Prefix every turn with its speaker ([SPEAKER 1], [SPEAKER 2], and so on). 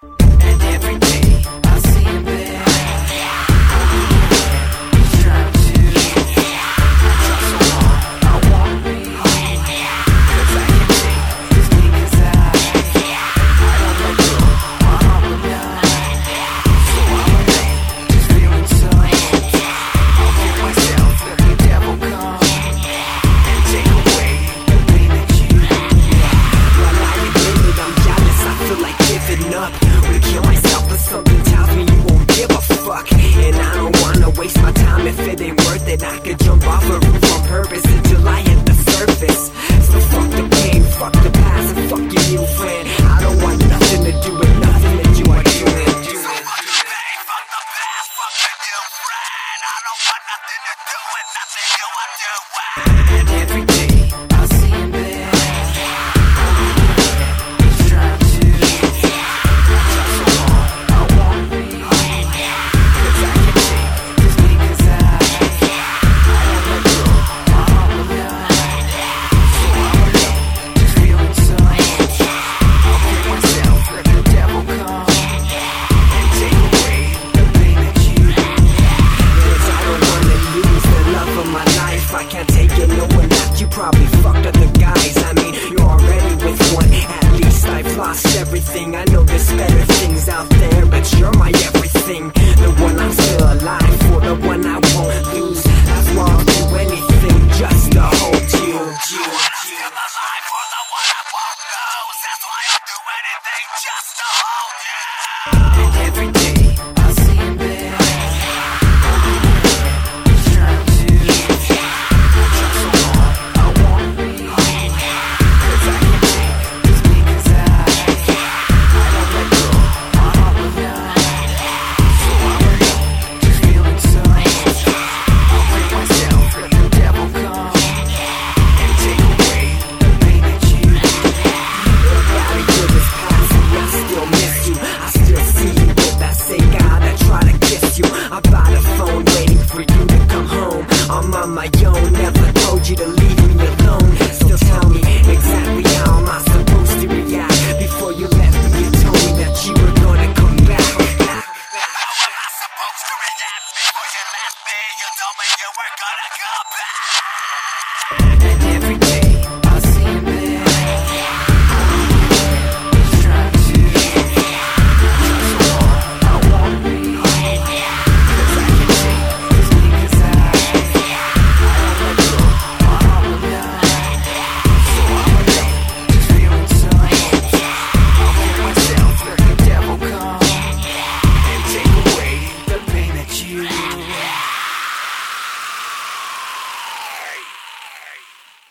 [SPEAKER 1] And every day I see him there. He's trying to try so hard. I wanna be, 'cause I can take this beat, 'cause I don't let go. My heart will not. So I'm alone, just feeling so. I'll give myself, let the devil come and take away the pain that you.
[SPEAKER 2] While I admit it, I'm jealous, I feel like giving up. Wanna kill myself, but something tells me you won't give a fuck. And I don't wanna waste my time if it ain't worth it. I could jump off a roof on purpose until I hit the surface. So fuck the pain, fuck the past, and fuck your new friend. I don't want nothing to do with nothing that you are doing.
[SPEAKER 1] Fuck the pain, fuck the past, fuck your new friend. I don't want nothing to do with nothing you are doing. And every day I see him there. He's trying to try so hard. I wanna be, 'cause I can take this beat, 'cause I don't let go. My heart will not. So I'm alone, just feeling so. I'll give myself, let the devil come and take away the pain that you.
[SPEAKER 2] Cause I don't wanna lose the love of my life. I can't take it knowing that you probably fucked other guys. I mean, you're already with one. At least I've lost everything. I know there's better things out there, but you're my everything. The one I'm still alive for, the one I won't lose. That's why I'll do anything just to hold you.